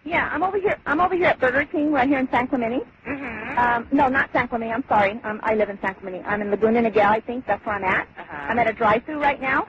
Yeah, I'm over here at Burger King right here in San Clemente. Mm-hmm. No, not San Clemente. I'm sorry. I live in San Clemente. I'm in Laguna Niguel, I think. That's where I'm at. I'm at a drive-thru right now.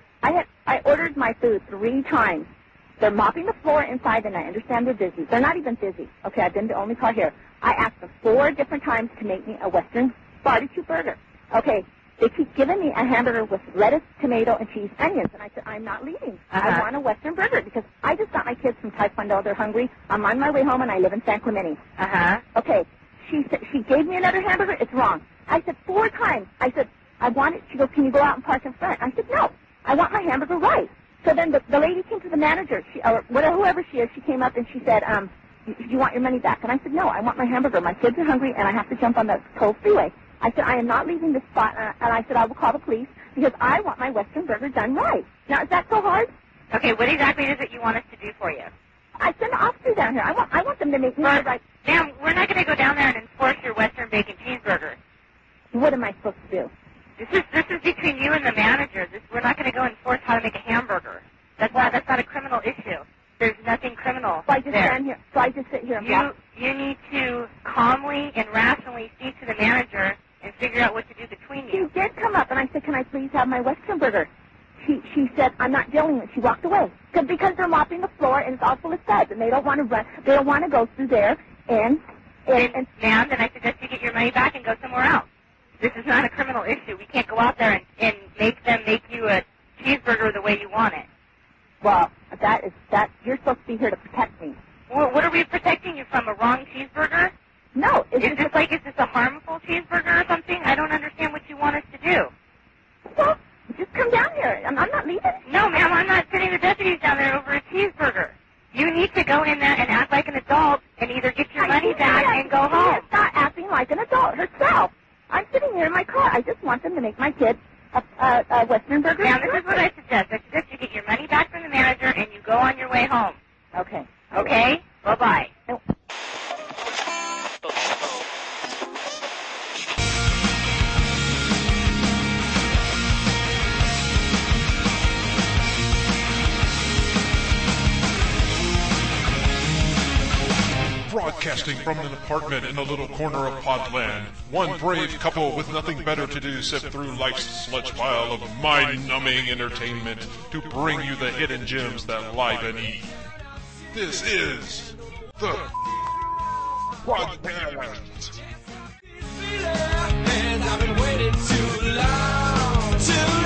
I ordered my food 3 times. They're mopping the floor inside, and I understand they're busy. They're not even busy. Okay, I've been the only car here. I asked them 4 different times to make me a Western barbecue burger. Okay, they keep giving me a hamburger with lettuce, tomato, and cheese, onions. And I said, I'm not leaving. I want a Western burger because I just got my kids from Taekwondo. They're hungry. I'm on my way home, and I live in San Clemente. Okay, she gave me another hamburger. It's wrong. I said 4 times. I said, I want it. She goes, can you go out and park in front? I said, no. I want my hamburger right. So then the lady came to the manager, or whoever she is, she came up and she said, do you want your money back? And I said, no, I want my hamburger. My kids are hungry, and I have to jump on the toll freeway. I said, I am not leaving this spot, and I said, I will call the police because I want my Western burger done right. Now, is that so hard? Okay, what exactly is it you want us to do for you? I send the officer down here. I want them to make me the right. Ma'am, we're not going to go down there and enforce your Western bacon cheeseburger. What am I supposed to do? This is between you and the manager. We're not going to go enforce how to make a hamburger. That's not a criminal issue. There's nothing criminal. So I just stand here. So I just sit here and watch. You need to calmly and rationally speak to the manager and figure out what to do between you. She did come up, and I said, can I please have my Western burger? She said, I'm not dealing with it. She walked away. Because they're mopping the floor, and it's all full of suds, and they don't want to run. They don't want to go through there. And ma'am, then I suggest you get your money back and go somewhere else. This is not a criminal issue. We can't go out there and make them make you a cheeseburger the way you want it. Well, you're supposed to be here to protect me. Well, what are we protecting you from? A wrong cheeseburger? No. Is this a harmful cheeseburger or something? I don't understand what you want us to do. Well, just come down here. I'm not leaving. No, ma'am, I'm not sending the deputies down there over a cheeseburger. You need to go in there and act like an adult and either get your money back and go home. She is not acting like an adult herself. I'm sitting here in my car. I just want them to make my kids a Western burger. Ma'am, this is what I suggest. I suggest you get your money back from the manager and you go on your way home. Okay. Okay? Bye-bye. No. Broadcasting from an apartment in a little corner of Podland, one brave couple with nothing better to do sift through life's sludge pile of mind-numbing entertainment to bring you the hidden gems that lie beneath. This is the Podcast. And I've been waiting too long, too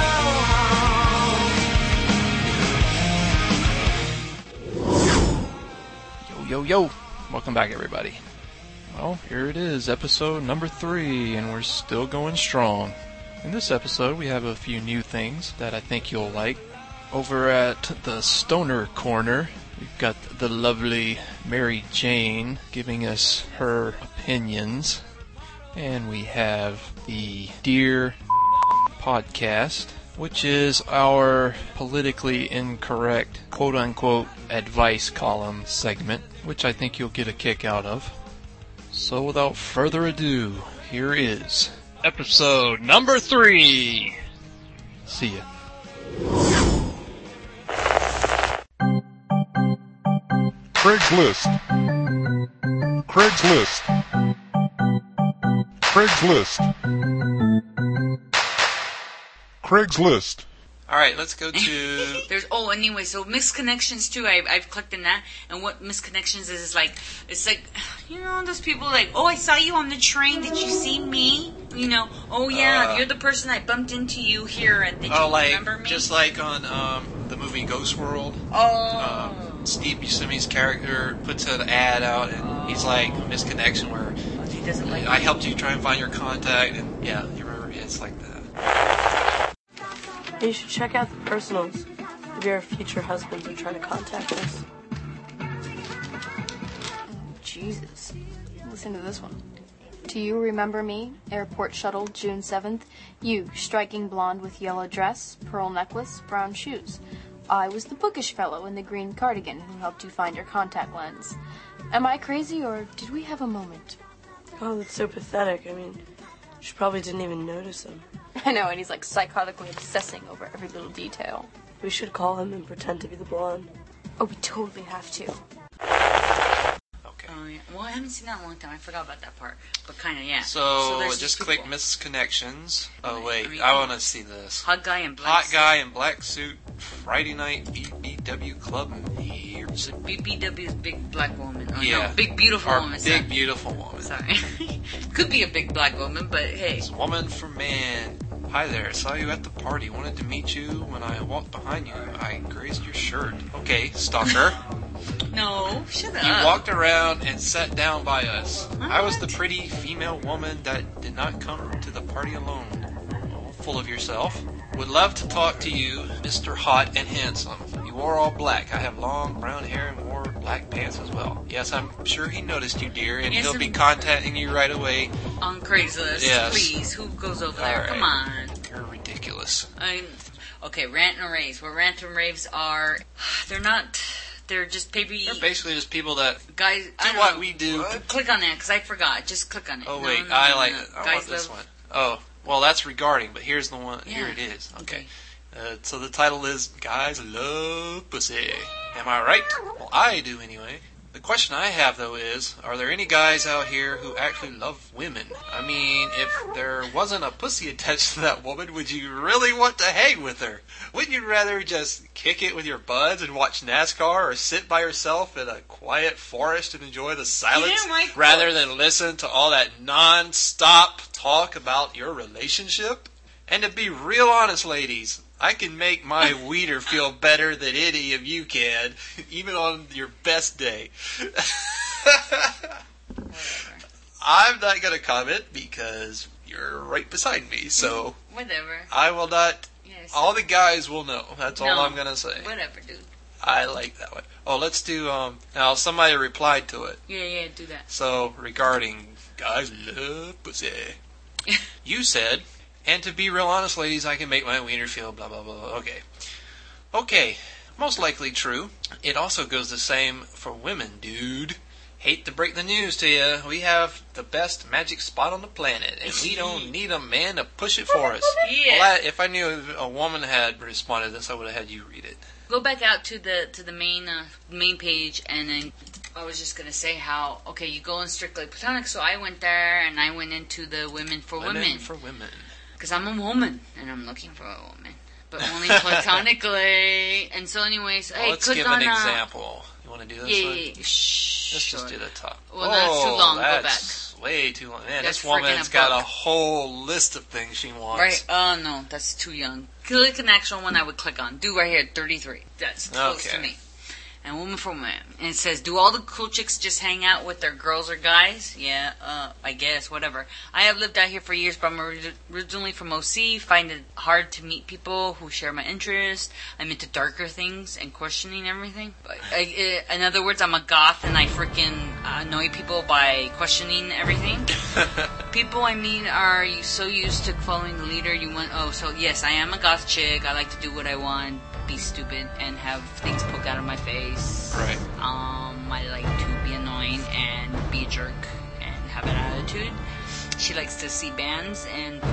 long. Yo. Welcome back, everybody. Well, here it is, episode number 3, and we're still going strong. In this episode, we have a few new things that I think you'll like. Over at the Stoner Corner, we've got the lovely Mary Jane giving us her opinions. And we have the Dear Podcast, which is our politically incorrect, quote-unquote, advice column segment, which I think you'll get a kick out of. So without further ado, here is episode number 3. See ya. Craigslist. Alright, let's go to... Anyway, so mixed connections too, I've clicked in that, and what mixed connections is like, it's like, you know, those people like, oh, I saw you on the train, did you see me? You know, oh yeah, you're the person I bumped into you here, and did you remember me? Just like on the movie Ghost World. Steve Buscemi's character puts an ad out, and he's like, misconnection, where he doesn't like I helped you try and find your contact, and yeah, you remember, it's like that. You should check out the personals if your future husbands are trying to contact us. Jesus. Listen to this one. Do you remember me? Airport shuttle, June 7th. You, striking blonde with yellow dress, pearl necklace, brown shoes. I was the bookish fellow in the green cardigan who helped you find your contact lens. Am I crazy, or did we have a moment? Oh, that's so pathetic. I mean, she probably didn't even notice him. I know, and he's like psychotically obsessing over every little detail. We should call him and pretend to be the blonde. Oh, we totally have to. Oh, yeah. Well, I haven't seen that in a long time. I forgot about that part. But kind of, yeah. So there's just these click people. Misconnections. Oh, wait. I mean, I want to see this. Hot guy in black Hot suit. guy in black suit, Friday night BBW club music. BBW is big black woman. Oh, Yeah. no, big beautiful Or woman. big sorry. beautiful woman. Sorry. Could be a big black woman, but hey. It's woman for man. Hi there, saw you at the party. Wanted to meet you. When I walked behind you, I grazed your shirt. Okay, stalker. No, shut up. You walked around and sat down by us. What? I was the pretty female woman that did not come to the party alone. Oh, full of yourself. Would love to talk to you, Mr. Hot and Handsome. You wore all black. I have long brown hair and wore black pants as well. Yes, I'm sure he noticed you, dear, and Yes, he'll be and- contacting you right away. On Craigslist, Yes. please. Who goes over there? All Come right. on. You're ridiculous. Okay, rant and raves. What rant and raves are, they're not. They're just maybe They're basically just people that guys. I do don't what know. we do. Click on that because I forgot. Just click on it. Oh No, wait, no, I no, like no. it. I Guys want this love- one. Oh, well, that's regarding, but here's the one. Yeah. Here it is. Okay. So the title is "Guys Love Pussy." Am I right? Well, I do anyway. The question I have though is, are there any guys out here who actually love women? I mean, if there wasn't a pussy attached to that woman, would you really want to hang with her? Wouldn't you rather just kick it with your buds and watch NASCAR, or sit by yourself in a quiet forest and enjoy the silence, Yeah, Mike. rather than listen to all that non-stop talk about your relationship? And to be real honest, ladies, I can make my wiener feel better than any of you can, even on your best day. I'm not going to comment because you're right beside me, so Whatever. I will not. Yes. All the guys will know. That's all No. I'm going to say. Whatever, dude. I like that one. Oh, let's do, now somebody replied to it. Yeah, do that. So, regarding guys love pussy, you said, and to be real honest, ladies, I can make my wiener feel blah, blah, blah. Okay, most likely true. It also goes the same for women, dude. Hate to break the news to you, we have the best magic spot on the planet, and we don't need a man to push it for us. Yeah. Well, if I knew a woman had responded to this, I would have had you read it. Go back out to the main page, and then I was just gonna say how you go in Strictly Platonic. So I went there, and I went into the Women for Women for women. because I'm a woman and I'm looking for a woman, but only platonically. And so, anyways, Well, hey, let's click give on an example. You want to do this Yeah, one? yeah, yeah. Shh. Let's just do the top. Well, that's too long. Go back. That's way too long. Man, That's this woman's friggin' a got book. a whole list of things she wants. Right? Oh no, that's too young. Click an actual one I would click on. Do right here, 33. That's close to Okay. me. And Woman for Women. And it says, do all the cool chicks just hang out with their girls or guys? Yeah, I guess, whatever. I have lived out here for years, but I'm originally from OC. Find it hard to meet people who share my interests. I'm into darker things and questioning everything. But in other words, I'm a goth and I freaking annoy people by questioning everything. People I mean are you so used to following the leader you want. Oh, so yes, I am a goth chick. I like to do what I want, be stupid, and have things poke out of my face. Right. I like to be annoying and be a jerk and have an attitude. She likes to see bands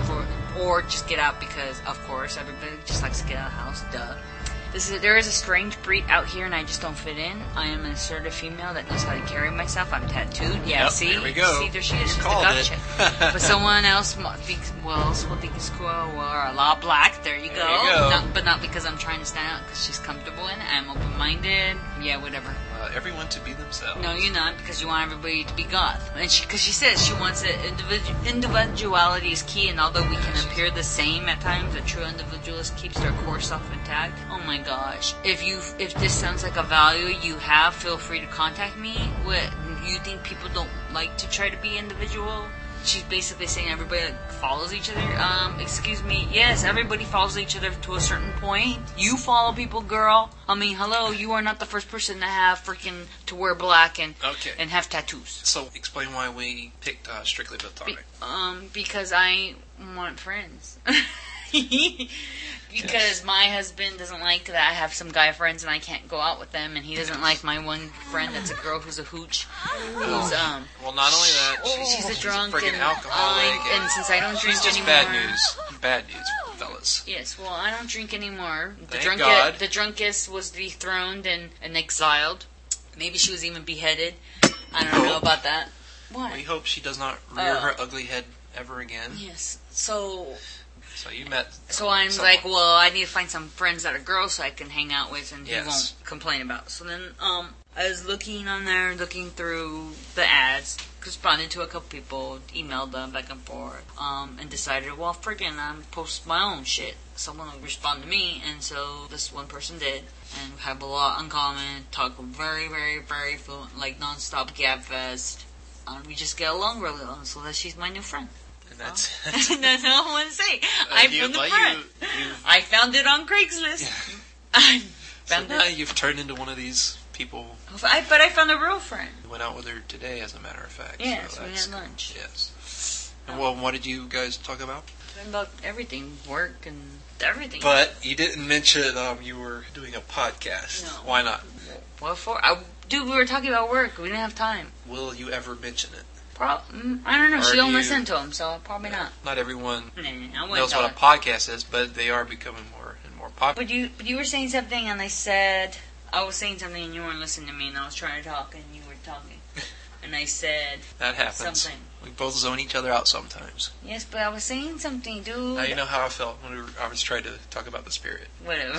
or just get out because, of course, everybody just likes to get out of the house. Duh. There is a strange breed out here, and I just don't fit in. I am an assertive female that knows how to carry myself. I'm tattooed. Yeah, Yep, see? there we go. See, there she is. She's the Called goth it. chick. But someone else thinks, will think it's cool. Or a lot black. There you There go. you go. But not because I'm trying to stand out, because she's comfortable in it. I'm open-minded. Yeah, whatever. Everyone to be themselves. No, you're not, because you want everybody to be goth. And because she says she wants it, individuality is key, and although we can appear the same at times, a true individualist keeps their core self intact. Oh my gosh. If this sounds like a value you have, feel free to contact me. What, you think people don't like to try to be individual? She's basically saying everybody follows each other. Excuse me. Yes, everybody follows each other to a certain point. You follow people, girl. I mean, hello, you are not the first person to have freaking to wear black and have tattoos. So explain why we picked Strictly Platonic. Because I want friends. Because my husband doesn't like that I have some guy friends and I can't go out with them, and he doesn't like my one friend that's a girl who's a hooch. Who's well, not only that, she's a drunk freaking and alcoholic, and since I don't drink she's just anymore, bad news, fellas. Yes, well, I don't drink anymore. Thank God. The drunkest was dethroned and exiled. Maybe she was even beheaded. I don't know about that. What? We hope she does not rear her ugly head ever again. Yes. So you met. So I'm someone. like, well, I need to find some friends that are girls so I can hang out with and he Yes. won't complain about. So then, I was looking on there, looking through the ads, responded to a couple people, emailed them back and forth, and decided, well, friggin', I'm post my own shit. Someone will respond to me, and so this one person did, and we have a lot in common, talk very, very, very fluent, like non-stop gab fest. We just get along really well, so that she's my new friend. And that's That's all I want to say. I found a friend. I found it on Craigslist. I found so now it. you've turned into one of these people. But I found a real friend. You went out with her today, as a matter of fact. Yes, so we that's had lunch. Yes. And well, what did you guys talk about? About everything, work and everything. But you didn't mention you were doing a podcast. No. Why not? What for? Dude, we were talking about work. We didn't have time. Will you ever mention it? I don't know. Or She don't do you- listen to him, so probably not. Not everyone I wouldn't knows tell what her. a podcast is, but they are becoming more and more popular. But you were saying something, and I said I was saying something, and you weren't listening to me, and I was trying to talk, and you were talking, and I said That happens. something. We both zone each other out sometimes. Yes, but I was saying something, dude. Now you know how I felt when I was trying to talk about the spirit. Whatever.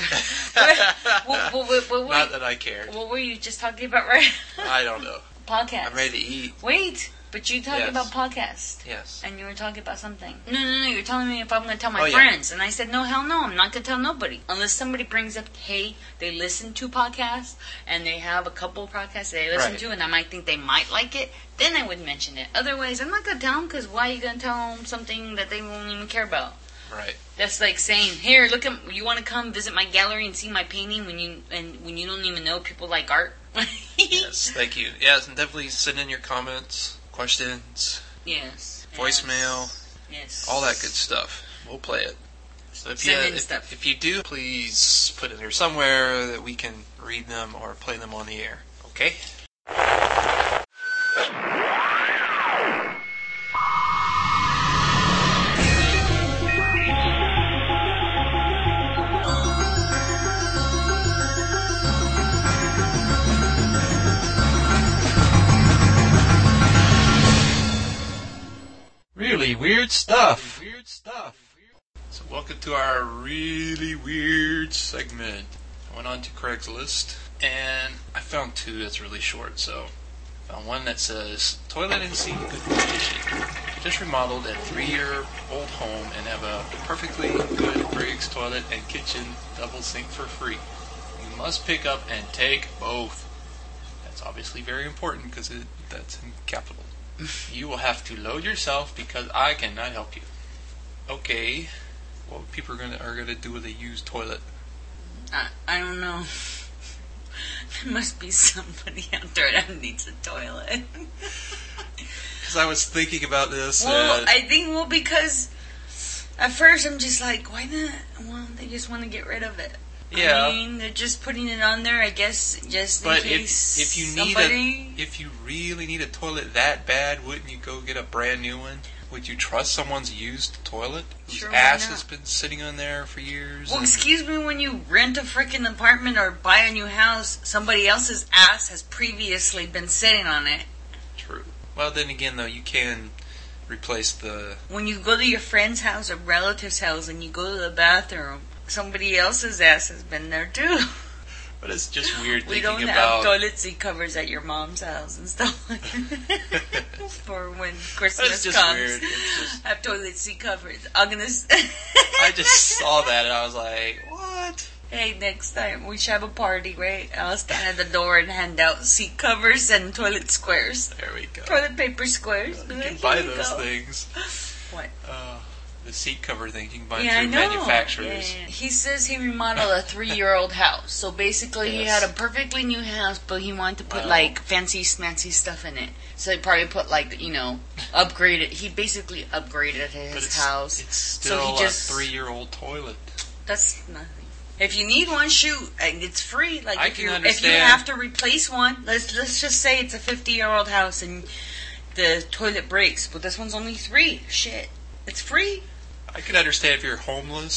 Not that I cared. What were you just talking about, right? I don't know. Podcast. I'm ready to eat. Wait, but you talked Yes. about podcast. Yes. And you were talking about something. No, you're telling me if I'm going to tell my Oh, yeah. friends. And I said, no, hell no, I'm not going to tell nobody. Unless somebody brings up, hey, they listen to podcasts, and they have a couple podcasts they listen Right. to, and I might think they might like it, then I would mention it. Otherwise, I'm not going to tell them, because why are you going to tell them something that they won't even care about? Right. That's like saying, here, look at, you want to come visit my gallery and see my painting when you don't even know people like art? Yes, thank you. Yes, and definitely send in your comments, questions, Yes. voicemail, Yes. all that good stuff. We'll play it. So if you do, please put it here somewhere that we can read them or play them on the air. Okay? Really weird stuff. So welcome to our really weird segment. I went on to Craigslist and I found two that's really short. So I found one that says toilet and sink good condition. Just remodeled a 3-year-old home and have a perfectly good Briggs toilet and kitchen double sink for free. You must pick up and take both. That's obviously very important because that's in capital. You will have to load yourself because I cannot help you. Okay, what people are gonna do with a used toilet? I don't know. There must be somebody out there that needs a toilet. Because I was thinking about this. Well, I think, because at first I'm just like, why not? Well, they just want to get rid of it. Yeah. I mean, they're just putting it on there, I guess, just in but case if you somebody... if you really need a toilet that bad, wouldn't you go get a brand new one? Would you trust someone's used toilet whose Sure, why ass not? has been sitting on there for years? Well, and- excuse me, when you rent a freaking apartment or buy a new house, somebody else's ass has previously been sitting on it. True. Well, then again, though, you can replace the... When you go to your friend's house or relative's house and you go to the bathroom, somebody else's ass has been there too. But it's just weird We thinking don't about... have toilet seat covers at your mom's house and stuff like that. For when Christmas It's just comes. weird. It's just... Have toilet seat covers. I'm gonna. I just saw that and I was like, what? Hey, next time we should have a party, right? I'll stand at the door and hand out seat covers and toilet squares. There we go. Toilet paper squares. You Like, can buy here you those go. things. What? The seat cover thing you can buy Yeah, I through know. manufacturers. Yeah. He says he remodeled a 3-year-old house. So basically, he Yes. had a perfectly new house, but he wanted to put Wow. like fancy, smancy stuff in it. So he probably put upgraded. He basically upgraded his But it's, house. it's So still he just- a 3-year-old toilet. That's nothing. If you need one, shoot, it's free. Like I if can you understand. have to replace one, let's just say it's a 50-year-old house and the toilet breaks, but this one's only 3. Shit, it's free. I can understand if you're homeless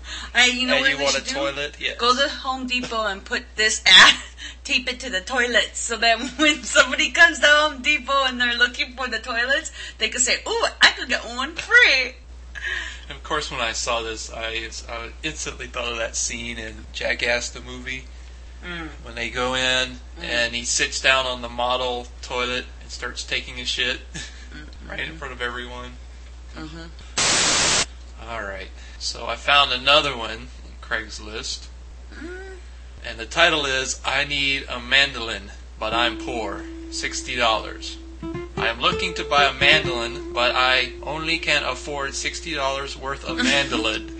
You know and what you we want a should do? toilet? Yes. Go to Home Depot and put this ad, tape it to the toilets, so that when somebody comes to Home Depot and they're looking for the toilets, they can say, "Ooh, I could get one free." And of course, when I saw this, I instantly thought of that scene in Jackass the movie. When they go in and he sits down on the model toilet and starts taking a shit right in front of everyone. Alright, so I found another one in Craigslist. And the title is, I Need a Mandolin, But I'm Poor. $60. I am looking to buy a mandolin, but I only can afford $60 worth of mandolin.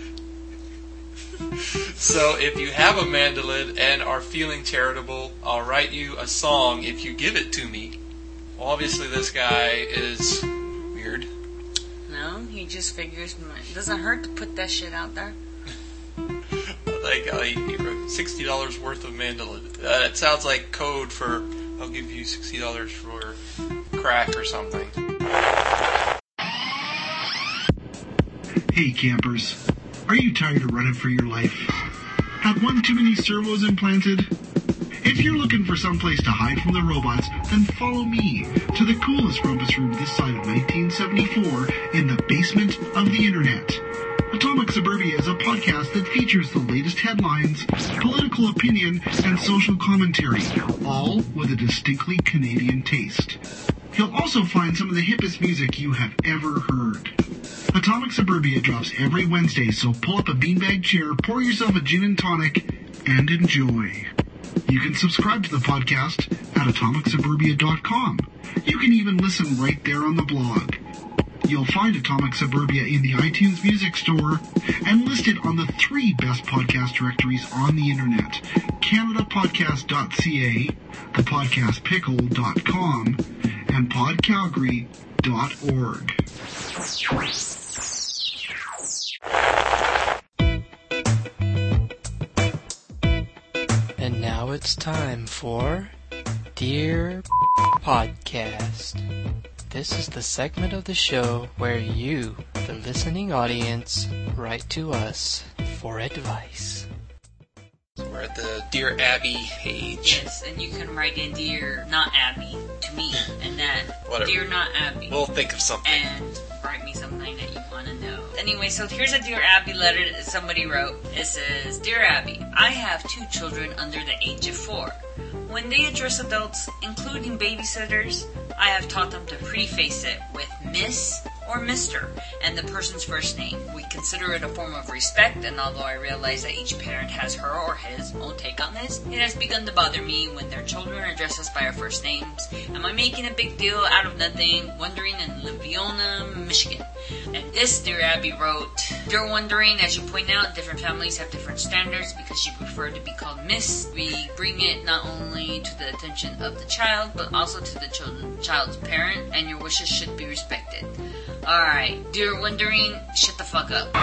So if you have a mandolin and are feeling charitable, I'll write you a song if you give it to me. Well, obviously this guy is weird. No, he just figures it doesn't hurt to put that shit out there. Like, he wrote $60 worth of mandolin. That sounds like code for, I'll give you $60 for crack or something. Hey campers, are you tired of running for your life? Had one too many servos implanted? If you're looking for some place to hide from the robots, then follow me to the coolest rumpus room this side of 1974 in the basement of the internet. Atomic Suburbia is a podcast that features the latest headlines, political opinion, and social commentary, all with a distinctly Canadian taste. You'll also find some of the hippest music you have ever heard. Atomic Suburbia drops every Wednesday, so pull up a beanbag chair, pour yourself a gin and tonic, and enjoy. You can subscribe to the podcast at atomicsuburbia.com. You can even listen right there on the blog. You'll find Atomic Suburbia in the iTunes Music Store and listed on the 3 best podcast directories on the internet: canadapodcast.ca, thepodcastpickle.com, and podcalgary.org. And now it's time for Dear Podcast. This is the segment of the show where you, the listening audience, write to us for advice. We're at the Dear Abby page. Yes, and you can write in Dear Not Abby to me, and then Whatever. Dear Not Abby. We'll think of something. And write me something that you want to know. Anyway, so here's a Dear Abby letter that somebody wrote. It says, Dear Abby, I have 2 children under the age of 4. When they address adults, including babysitters, I have taught them to preface it with Miss or Mr. and the person's first name. We consider it a form of respect, and although I realize that each parent has her or his own take on this, it has begun to bother me when their children address us by our first names. Am I making a big deal out of nothing? Wondering in Livonia, Michigan. And this, Dear Abby, wrote, You're wondering, as you point out, different families have different standards. Because you prefer to be called Miss, we bring it not only to the attention of the child, but also to the child's parent, and your wishes should be respected. Alright, dear wondering, shut the fuck up.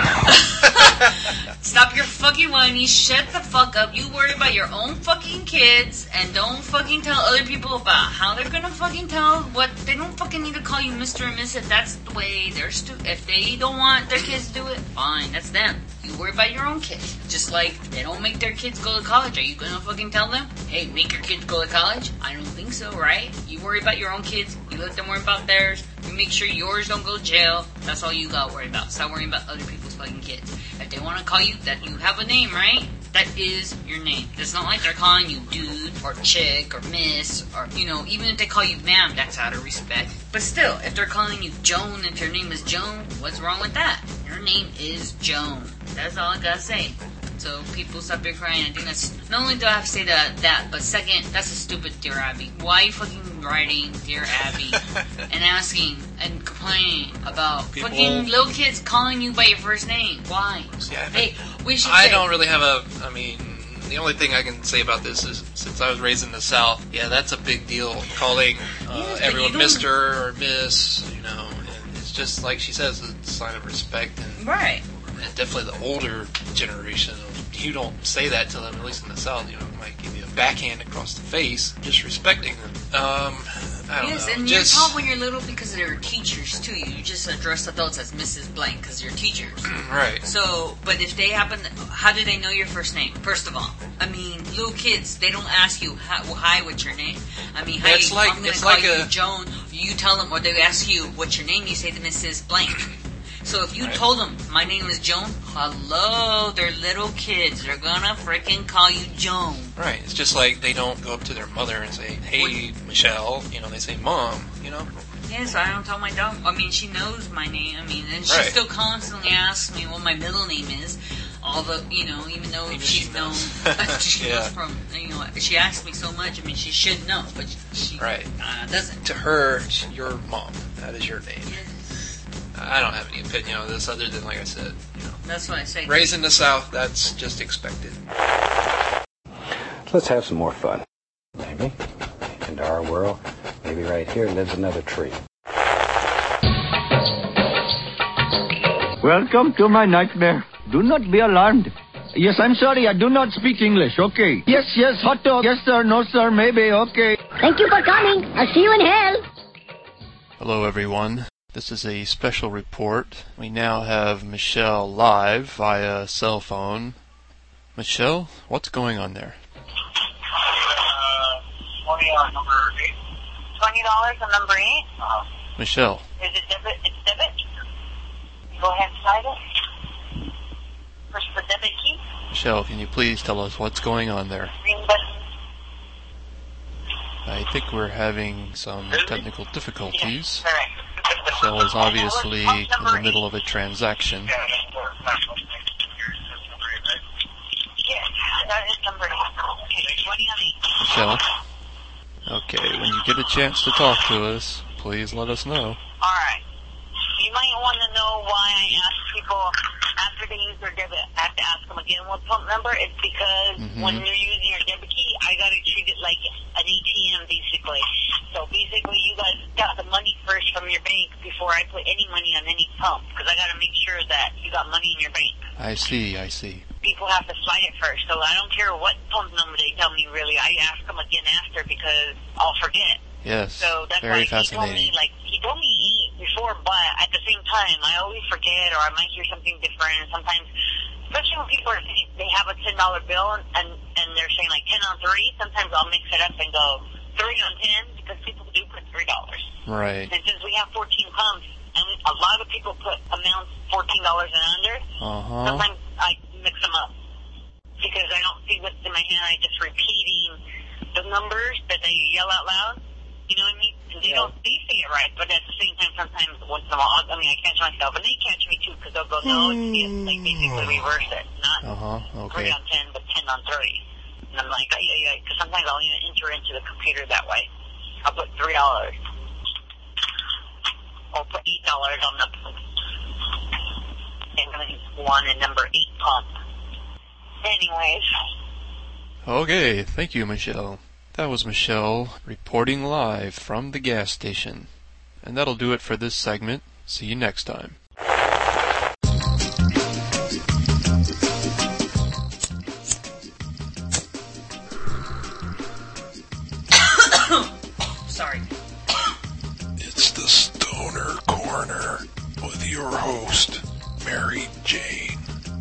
Stop your fucking whining, shut the fuck up. You worry about your own fucking kids, and don't fucking tell other people about how they're gonna fucking tell what. They don't fucking need to call you Mr. and Miss if that's the way they're if they don't want their kids to do it, fine, that's them. You worry about your own kids. Just like they don't make their kids go to college. Are you gonna fucking tell them, hey, make your kids go to college? I don't think so, right? You worry about your own kids. You let them worry about theirs. You make sure yours don't go to jail. That's all you gotta worry about. Stop worrying about other people's fucking kids. If they want to call you, that you have a name, right? That is your name. It's not like they're calling you dude or chick or miss or, even if they call you ma'am, that's out of respect. But still, if they're calling you Joan, if your name is Joan, what's wrong with that? Your name is Joan. That's all I gotta say. So people stop your crying. I think that's, not only do I have to say that, but second, that's a stupid Dear Abby. Why are you fucking writing Dear Abby and asking and complaining about fucking little kids calling you by your first name? Why? Yeah, hey, we should I don't really have the only thing I can say about this is, since I was raised in the South, yeah, that's a big deal, calling everyone Mr. or Miss, and it's just, like she says, it's a sign of respect. And, right. And definitely the older generation, you don't say that to them, at least in the South, it might give you a backhand across the face, disrespecting them. I don't know. And you're taught when you're little because they're teachers too. You just address adults as Mrs. Blank because you're teachers. Right. So, but if they happen, how do they know your first name? First of all, I mean, little kids, they don't ask you, "Hi, what's your name?" I mean, "Hi, I'm going to call you Joan." You tell them, or they ask you, "What's your name?" You say to Mrs. Blank. So if you told them, "My name is Joan," hello, they're little kids. They're gonna freaking call you Joan. Right. It's just like they don't go up to their mother and say, "Hey, Michelle." You know, they say, "Mom." You know. Yes, I don't tell my dog. I mean, she knows my name. I mean, and she still constantly asks me what my middle name is. Although, even though she knows from, she asks me so much. I mean, she should know, but she doesn't. To her, your mom. That is your name. Yes. I don't have any opinion on this other than, like I said, That's what I say. Raised in the South, that's just expected. Let's have some more fun. Maybe. Into our world, maybe right here lives another tree. Welcome to my nightmare. Do not be alarmed. Yes, I'm sorry, I do not speak English. Okay. Yes, hot dog. Yes, sir, no, sir, maybe, okay. Thank you for coming. I'll see you in hell. Hello, everyone. This is a special report. We now have Michelle live via cell phone. Michelle, what's going on there? $20 on number 8. $20 on number 8? Michelle. Is it debit? It's debit? Go ahead and slide it. Push the debit key. Michelle, can you please tell us what's going on there? Green button. I think we're having some technical difficulties. Yes, correct. Michelle is obviously in the middle of a transaction. Yes, that is number 8. Okay, 20 on 8. Michelle? Okay, when you get a chance to talk to us, please let us know. Alright. You might want to know why I ask people after they use their debit. I have to ask them again what pump number. It's because when you're using your debit key, I got to treat it like an ATM, basically. So basically, you guys got the money first from your bank before I put any money on any pump, because I got to make sure that you got money in your bank. I see. People have to slide it first, so I don't care what pump number they tell me, really. I ask them again after because I'll forget. Yes, so that's very why fascinating. He told me eat before, but at the same time, I always forget, or I might hear something different. And sometimes, especially when people are saying they have a $10 bill and they're saying like 10 on 3, sometimes I'll mix it up and go 3 on 10 because people do put $3. Right. And since we have 14 pumps, and a lot of people put amounts $14 and under, sometimes I mix them up because I don't see what's in my hand. I just repeating the numbers that they yell out loud. You know what I mean? And they say it right, but at the same time, sometimes once in a while, I mean, I catch myself, and they catch me too, because they'll go, no, it's this, like basically reverse it, not 3 on 10, but 10 on 3. And I'm like, yeah, because sometimes I'll even enter into the computer that way. I'll put $3. Or put $8 on the pump. And one and number 8 pump. Anyways. Okay, thank you, Michelle. That was Michelle reporting live from the gas station. And that'll do it for this segment. See you next time. Sorry. It's the Stoner Corner with your host, Mary Jane.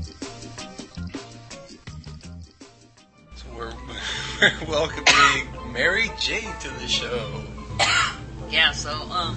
So we're welcoming Mary Jane to the show. Yeah, so,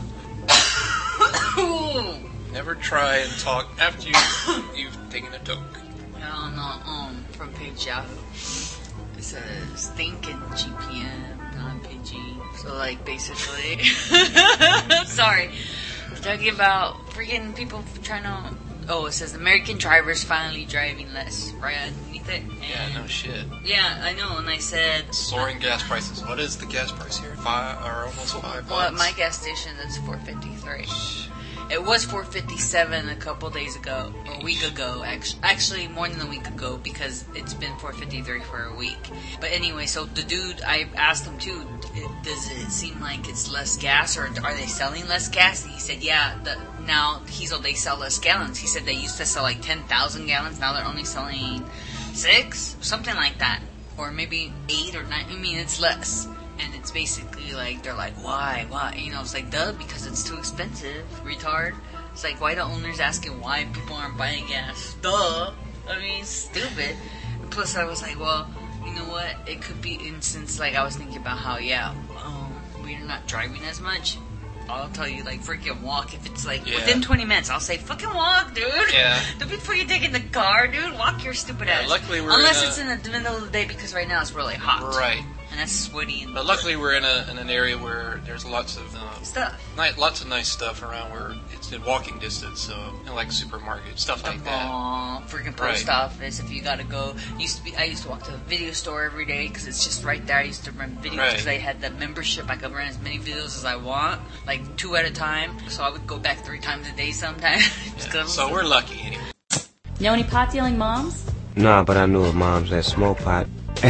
Never try and talk after you've taken a toke. From Page Yahoo. It says stinking GPM, non-PG. So, like, basically... Sorry. Talking about freaking people trying to... Oh, it says American drivers finally driving less, right underneath it. And yeah, no shit. Yeah, I know, and I said... Soaring gas prices. What is the gas price here? Almost $5? Well, at my gas station, it's $4.53. It was $4.57 a couple days ago, or a week ago. Actually, more than a week ago, because it's been $4.53 for a week. But anyway, so the dude, I asked him too, does it seem like it's less gas, or are they selling less gas? And he said, yeah, now they sell less gallons. He said they used to sell like 10,000 gallons, now they're only selling 6, something like that. or maybe 8 or 9. I mean, it's less. And it's basically like, they're like, why? You know, it's like, duh, because it's too expensive, retard. It's like, why the owner's asking why people aren't buying gas? Duh. I mean, stupid. Plus, I was like, well, you know what? It could be, since, like, I was thinking about how, we're not driving as much. I'll tell you, like, freaking walk. If it's, like, within 20 minutes, I'll say, fucking walk, dude. Yeah. Before you take in the car, dude, walk your stupid ass. Luckily we're Unless it's in the middle of the day, because right now it's really hot. Right. And that's sweaty. But luckily we're in an area where there's lots of stuff. Lots of nice stuff around where it's in walking distance, so like supermarket, stuff like that. Freaking post office, if you gotta go. I used to walk to a video store every day because it's just right there. I used to rent videos because I had the membership. I could rent as many videos as I want, like 2 at a time. So I would go back 3 times a day sometimes. So we're lucky anyway. Know any pot dealing moms? Nah, but I knew of moms that smoke pot.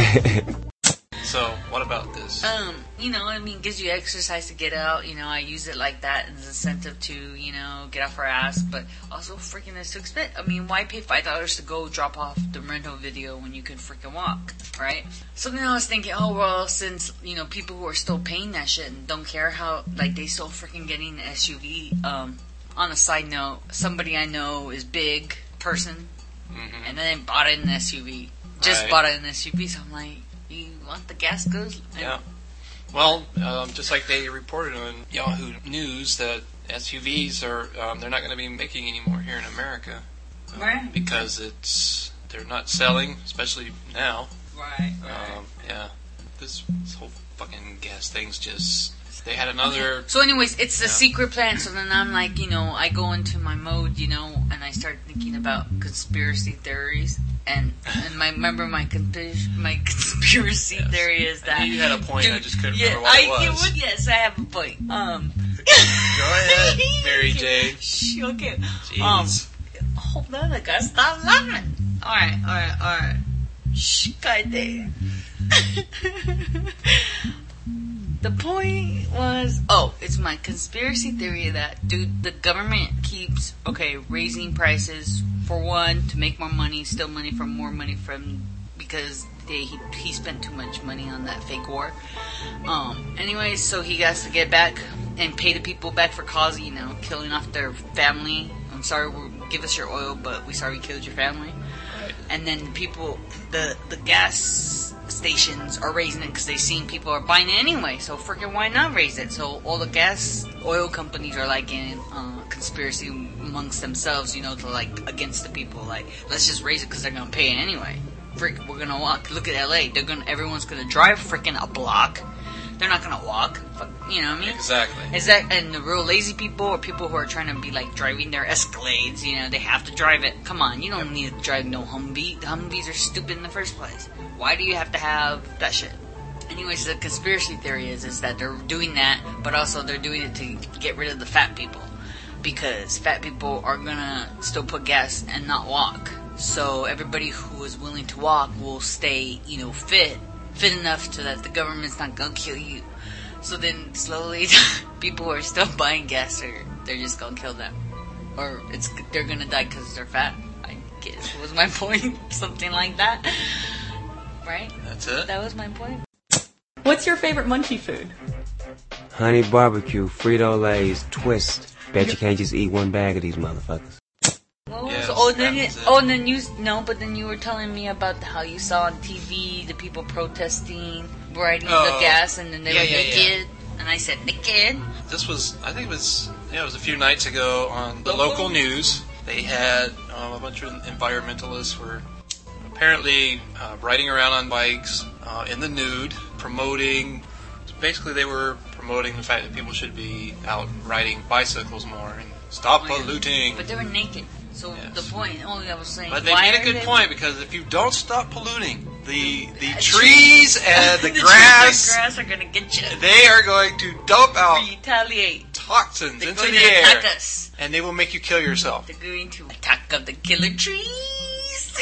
So, what about this? You know, I mean, gives you exercise to get out. You know, I use it like that as an incentive to, you know, get off our ass. But also, freaking, it's too expensive. I mean, why pay $5 to go drop off the rental video when you can freaking walk, right? So then I was thinking, oh, well, since, you know, people who are still paying that shit and don't care how, like, they still freaking getting an SUV. On a side note, somebody I know is big person, and then they bought an SUV. Just bought an SUV, so I'm like, you want the gas goes? Yeah. Well, just like they reported on Yahoo News that SUVs are they're not going to be making any more here in America, right? Because they're not selling, especially now. Right. Yeah. This whole fucking gas thing's just. They had another. Okay. So, anyways, it's a secret plan. So then I'm like, you know, I go into my mode, you know, and I start thinking about conspiracy theories. And my conspiracy theory is that you had a point. I just couldn't remember what it was. Yes, I have a point. Go ahead, Mary Jane. Okay. Jeez. Hold on, I gotta stop laughing. All right. Shh, kaide. The point was, it's my conspiracy theory that, dude, the government keeps, raising prices, for one, to make more money, steal money from, because he spent too much money on that fake war. Anyways, so he has to get back and pay the people back for causing, you know, killing off their family. I'm sorry, give us your oil, but we sorry we killed your family. Right. And then people, the gas stations are raising it because they've seen people are buying it anyway, so freaking why not raise it? So all the oil companies are like in conspiracy amongst themselves, you know, to like against the people, like let's just raise it because they're gonna pay it anyway. Freak, we're gonna walk. Look at LA, everyone's gonna drive freaking a block. They're not gonna walk. You know what I mean? Exactly. And the real lazy people or people who are trying to be like driving their Escalades, you know, they have to drive it. Come on, you don't need to drive no Humvee. The Humvees are stupid in the first place. Why do you have to have that shit? Anyways, the conspiracy theory is that they're doing that, but also they're doing it to get rid of the fat people. Because fat people are gonna still put gas and not walk. So everybody who is willing to walk will stay, you know, fit enough so that the government's not gonna kill you. So then slowly people who are still buying gas they're just gonna kill them. Or they're gonna die because they're fat, I guess was my point. Something like that. Right? That's it? That was my point. What's your favorite munchie food? Honey barbecue, Frito-Lay's, Twist. Bet you can't just eat one bag of these motherfuckers. But then you were telling me about how you saw on TV the people protesting, riding the gas, and then they were naked. And I said, naked? This was, I think it was a few nights ago on the local news. They had a bunch of environmentalists were apparently riding around on bikes in the nude, promoting. Basically, they were promoting the fact that people should be out riding bicycles more and stop polluting. But they were naked. So the point, I was saying. But they made a good point, because if you don't stop polluting, the trees and the grass are going to get you. They are going to dump out retaliate toxins into the air, attack us. And they will make you kill yourself. They're going to attack up the killer trees.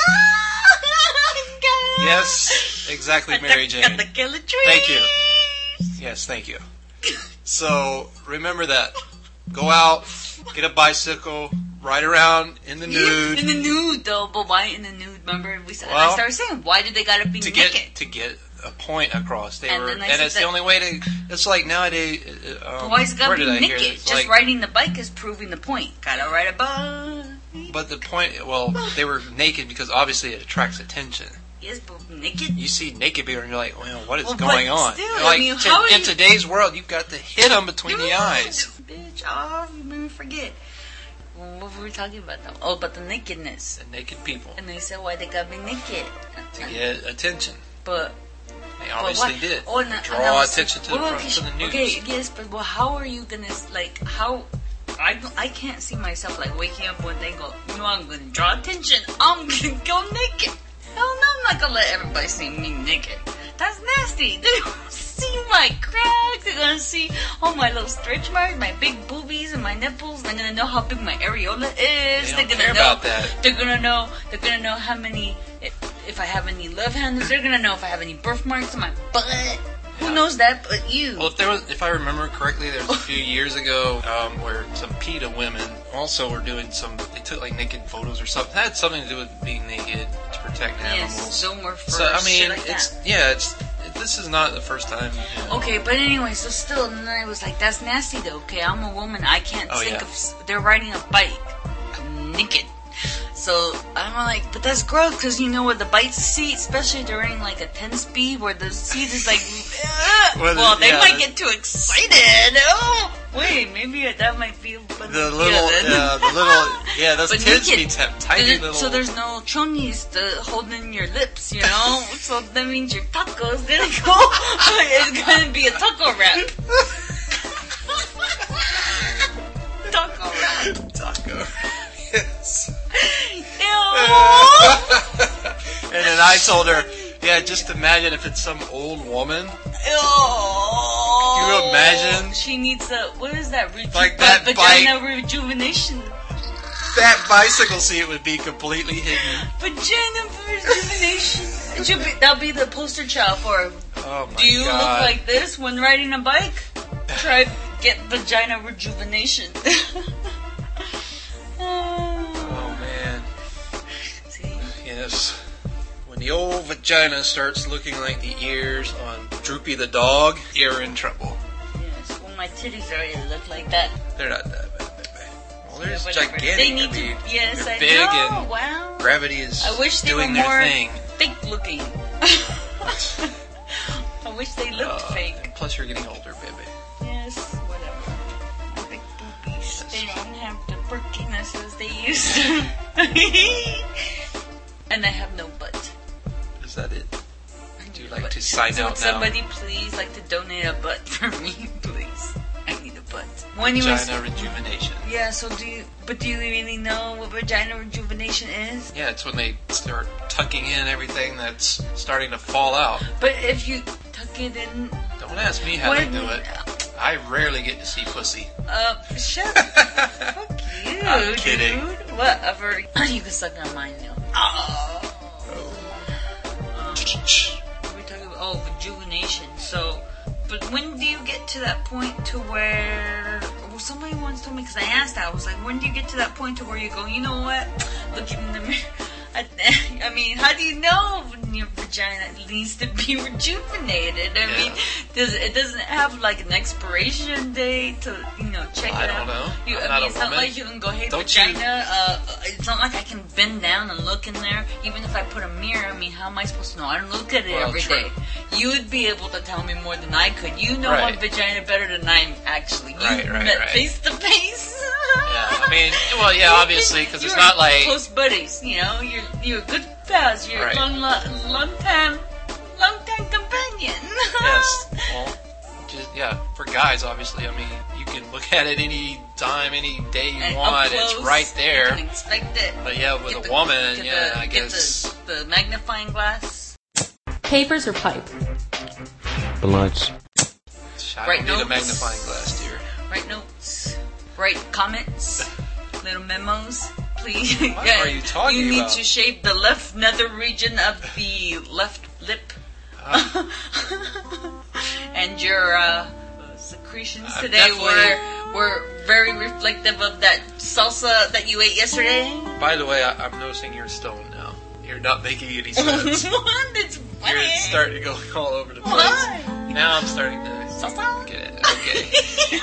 Yes, exactly, Mary Jane. Attack up the killer trees. Thank you. Yes, thank you. So remember that. Go out, get a bicycle, ride around in the nude. In the nude, though. But why in the nude? Remember, I started saying, why did they gotta be naked? To get a point across. And it's the only way to. It's like nowadays. Why is it gotta be naked? Just riding the bike is proving the point. Gotta ride a bike. But the point, they were naked because obviously it attracts attention. Yes, but naked? You see naked people and you're like, well, what is going on? Still, in today's world, you've got to hit them between the eyes. Bitch, you made me forget. What were we talking about though? Oh, about the nakedness. The naked people. And they said why they gotta be naked. To get attention. But they obviously did. Draw attention to the news. Okay, yes, but how are you gonna, how... I can't see myself, waking up one day and go, I'm gonna draw attention. I'm gonna go naked. Hell no, I'm not gonna let everybody see me naked. That's nasty. They're gonna see my cracks. They're gonna see all my little stretch marks, my big boobies and my nipples. They're gonna know how big my areola is. They don't care about that. They're gonna know how many, if I have any love handles. They're gonna know if I have any birthmarks on my butt. Who knows that but you? Well, if I remember correctly, there was a few years ago where some PETA women also were doing they took naked photos or something. It had something to do with being naked to protect animals. Zoomer first. So, I mean, that. this is not the first time. Okay, but anyway, so still, and then I was like, that's nasty though. Okay, I'm a woman. I can't think of, they're riding a bike naked. So I'm like, but that's gross because with the bike seat, especially during a 10-speed where the seat is they might get too excited. Oh, wait, maybe that might be those 10-speeds have tiny little. So there's no chonies holding your lips, So that means your taco's gonna go. It's gonna be a taco wrap. Taco wrap. Taco. Yes. Ew. And then I told her, just imagine if it's some old woman. Ew. Can you imagine? She needs what is that? Vagina rejuvenation. That bicycle seat would be completely hidden. Vagina rejuvenation. That'll be the poster child for. Oh my God. Do you look like this when riding a bike? Try get vagina rejuvenation. Oh man. See? Yes. When the old vagina starts looking like the ears on Droopy the dog, you're in trouble. Yes, when my titties already look like that. They're not that bad. Well, they're just gigantic. They need to. Yes, they're I big know. And wow. Gravity is I wish they doing were their more thing. fake looking. I wish they looked fake. Plus, you're getting older, baby. Yes, whatever. My big boobies. They don't have the perkiness as they used to. And I have no butt. Is that it? Do you like to sign out now? Somebody please like to donate a butt for me, please. I need a butt. Vagina rejuvenation. Yeah, so do you really know what vagina rejuvenation is? Yeah, it's when they start tucking in everything that's starting to fall out. But if you tuck it in... Don't ask me how they do it. I rarely get to see pussy. Shut up. Fuck you, I'm kidding. Dude. Whatever. You can suck on mine now. What are we talking about? Rejuvenation. So, but when do you get to that point to where... Well, somebody once told me, because I asked that, I was like, when do you get to that point to where you go, you know what? Looking in the mirror... I mean, how do you know when your vagina needs to be rejuvenated? I mean, it doesn't have an expiration date to check it out. I don't know. It's not like you can go, hey, vagina. It's not like I can bend down and look in there. Even if I put a mirror, I mean, how am I supposed to know? I don't look at it every day. You would be able to tell me more than I could. You know my vagina better than I actually. You met face to face. Yeah, I mean, obviously, because it's not like close buddies. You're good pals. You're long time companion. Yes. Well, for guys, obviously, I mean, you can look at it any time, any day you want. It's right there. You can inspect it. But with a woman, I guess the magnifying glass. Papers or pipe? Blunts. I don't need a magnifying glass, dear. Write notes. Write comments. Little memos. Please. What are you talking about? You need about? to shave the left nether region of the left lip. And your secretions today were very reflective of that salsa that you ate yesterday. By the way, I'm noticing you're stoned now. You're not making any sense. What? It's funny. You're starting to go all over the place. Why? Now I'm starting to salsa? get it. Okay.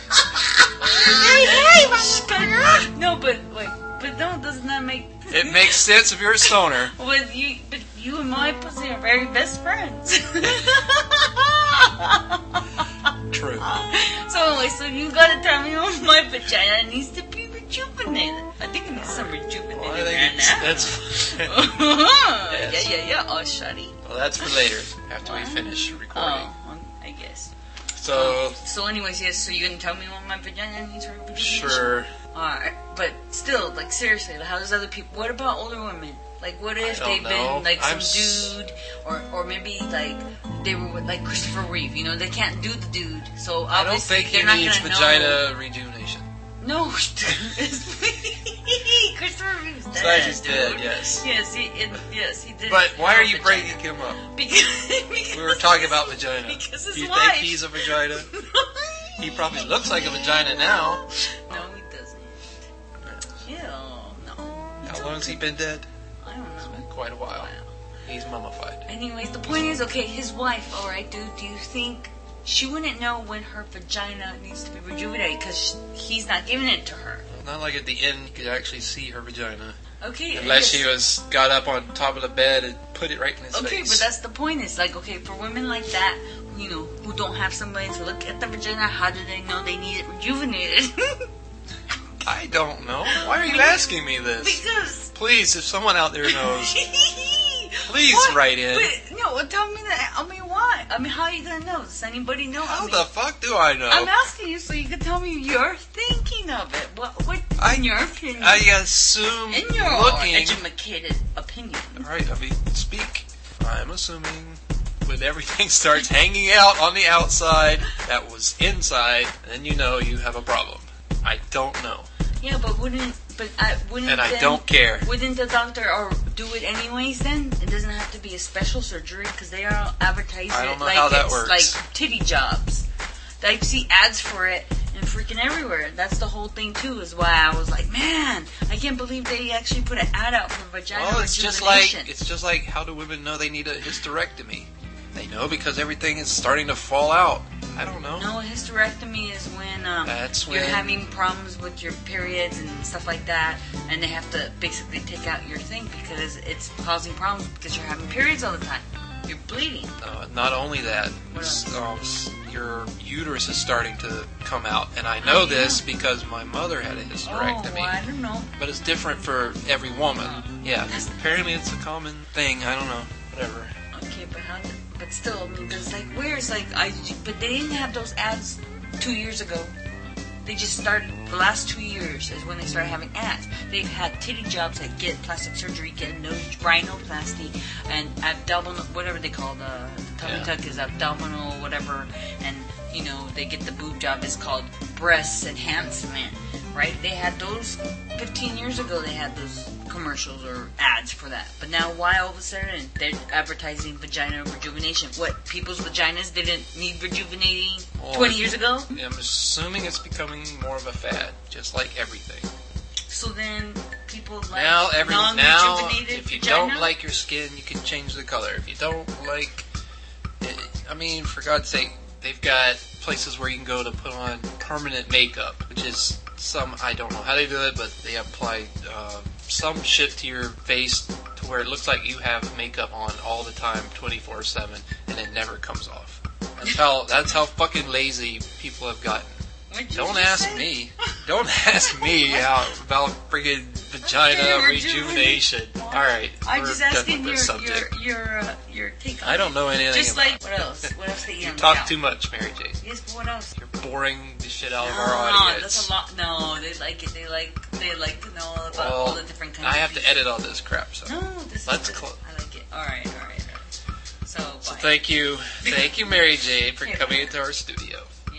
No, but no, doesn't that make... It makes sense if you're a stoner. But you and my pussy are very best friends. True. So you gotta tell me my vagina needs to be rejuvenated. I think it needs some rejuvenated right now. That's Yeah. Oh, shutty. Well, that's for later, after we finish recording. Oh, I guess. So anyways, yes, so you're gonna tell me what my vagina needs for rejuvenation? Sure. Alright, but still, like, seriously, how does other people... What about older women? Like, what if they've been, like, some dude, or maybe, like, they were with, like, Christopher Reeve, you know? They can't do the dude, so I don't think he needs vagina rejuvenation. No, Christopher Reeve's dead. Besides he's dead, yes. Yes, he did. But why are you breaking him up? Because we were talking about vagina. Because his Do you wife. think he's a vagina? He probably looks like a vagina now. No, he doesn't. Ew, no. How long has he been dead? I don't know. It's been quite a while. He's mummified. Anyways, the point is, okay, his wife, alright, dude, do you think she wouldn't know when her vagina needs to be rejuvenated because he's not giving it to her? Not like at the end you could actually see her vagina. Okay. Unless she got up on top of the bed and put it right in his face. Okay, but that's the point. It's like, okay, for women like that, you know, who don't have somebody to look at the vagina, how do they know they need it rejuvenated? I don't know. Why are you asking me this? Because... Please, if someone out there knows, please write in. But, no, tell me that. I mean, why? I mean, how are you going to know? Does anybody know? How the fuck do I know? I'm asking you so you can tell me your thinking of it. What in your opinion? I assume in your educated opinion. Alright, I mean, speak. I'm assuming when everything starts hanging out on the outside that was inside, then you know you have a problem. I don't know. Yeah, but wouldn't and I don't care. Wouldn't the doctor do it anyways then? It doesn't have to be a special surgery because they are advertising I don't know like how that it's works. Like titty jobs. I see ads for it and freaking everywhere. That's the whole thing too, is why I was like, man, I can't believe they actually put an ad out for vagina rejuvenation. It's just like how do women know they need a hysterectomy? They know because everything is starting to fall out. I don't know. No, a hysterectomy is when you're having problems with your periods and stuff like that, and they have to basically take out your thing because it's causing problems because you're having periods all the time. You're bleeding. Not only that, your uterus is starting to come out, and I know this because my mother had a hysterectomy. Oh, I don't know. But it's different for every woman. Yeah, apparently it's a common thing. I don't know. Whatever. Okay, but still, I mean, there's like, but they didn't have those ads 2 years ago. They just started, the last 2 years is when they started having ads. They've had titty jobs that get plastic surgery, get a rhinoplasty, and abdominal, whatever they call the tummy tuck is abdominal, whatever, and, you know, they get the boob job, it's called breast enhancement, right? They had those 15 years ago, they had those commercials or ads for that. But now why all of a sudden they're advertising vagina rejuvenation? What, people's vaginas didn't need rejuvenating 20 years ago? I'm assuming it's becoming more of a fad, just like everything. So then people like now, non-rejuvenated if you vagina? don't like your skin, you can change the color. If you don't like it, I mean, for God's sake, they've got places where you can go to put on permanent makeup, which is I don't know how they do it, but they apply some shit to your face to where it looks like you have makeup on all the time, 24/7, and it never comes off. That's how fucking lazy people have gotten. Don't ask me. Don't ask me about friggin' vagina rejuvenation. All right, I'm just asking your take on it. I don't know anything. Just like what else? What else they eat? You talk too much, Mary J. Yes, but what else? You're boring the shit out of our audience. That's a lot. No, they like it. They like to know about all the different kinds. I have to edit all this crap. So let's close. I like it. All right. So thank you, Mary J, for coming into our studio.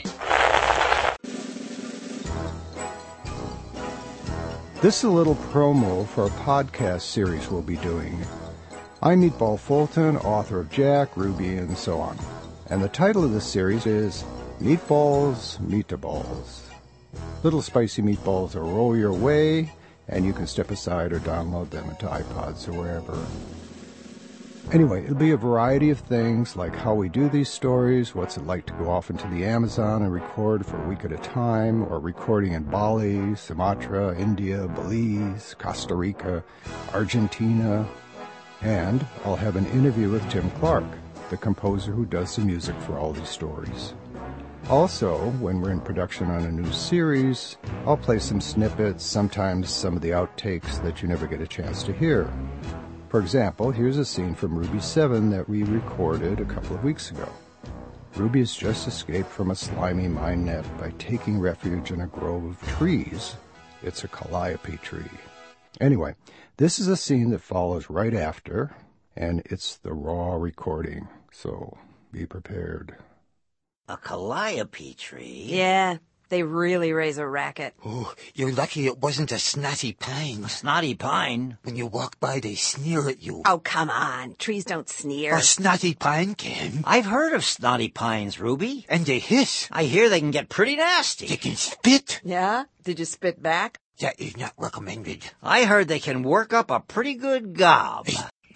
This is a little promo for a podcast series we'll be doing. I'm Meatball Fulton, author of Jack, Ruby, and so on. And the title of this series is Meatballs, Meataballs. Little spicy meatballs will roll your way, and you can step aside or download them into iPods or wherever. Anyway, it'll be a variety of things like how we do these stories, what's it like to go off into the Amazon and record for a week at a time, or recording in Bali, Sumatra, India, Belize, Costa Rica, Argentina, and I'll have an interview with Tim Clark, the composer who does the music for all these stories. Also, when we're in production on a new series, I'll play some snippets, sometimes some of the outtakes that you never get a chance to hear. For example, here's a scene from Ruby 7 that we recorded a couple of weeks ago. Ruby has just escaped from a slimy mine net by taking refuge in a grove of trees. It's a calliope tree. Anyway, this is a scene that follows right after, and it's the raw recording, so be prepared. A calliope tree? Yeah, they really raise a racket. Oh, you're lucky it wasn't a snotty pine. A snotty pine? When you walk by, they sneer at you. Oh, come on. Trees don't sneer. A snotty pine can. I've heard of snotty pines, Ruby. And they hiss. I hear they can get pretty nasty. They can spit. Yeah? Did you spit back? That is not recommended. I heard they can work up a pretty good gob.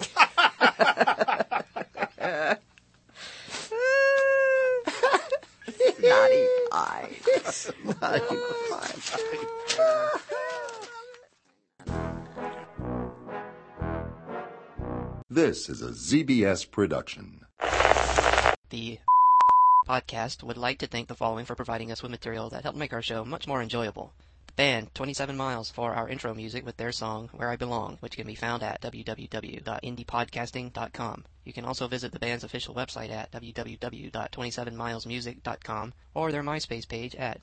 Snotty pine. Snotty pine. This is a ZBS production. The podcast would like to thank the following for providing us with material that helped make our show much more enjoyable. The band 27 Miles for our intro music with their song Where I Belong, which can be found at www.indiepodcasting.com. You can also visit the band's official website at www.27milesmusic.com or their MySpace page at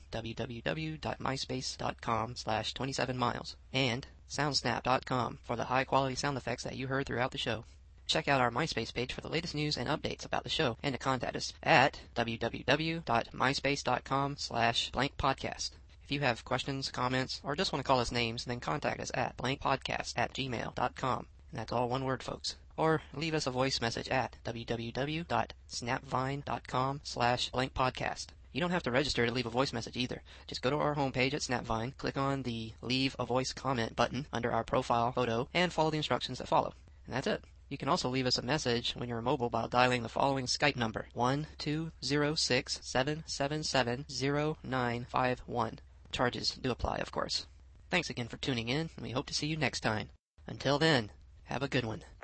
www.myspace.com/27miles and soundsnap.com for the high-quality sound effects that you heard throughout the show. Check out our MySpace page for the latest news and updates about the show and to contact us at www.myspace.com/blankpodcast. If you have questions, comments, or just want to call us names, then contact us at blankpodcast@gmail.com. And that's all one word, folks. Or leave us a voice message at www.snapvine.com/blankpodcast. You don't have to register to leave a voice message either. Just go to our homepage at Snapvine, click on the Leave a Voice Comment button under our profile photo, and follow the instructions that follow. And that's it. You can also leave us a message when you're mobile by dialing the following Skype number, 1-206-777-0951. Charges do apply, of course. Thanks again for tuning in, and we hope to see you next time. Until then, have a good one.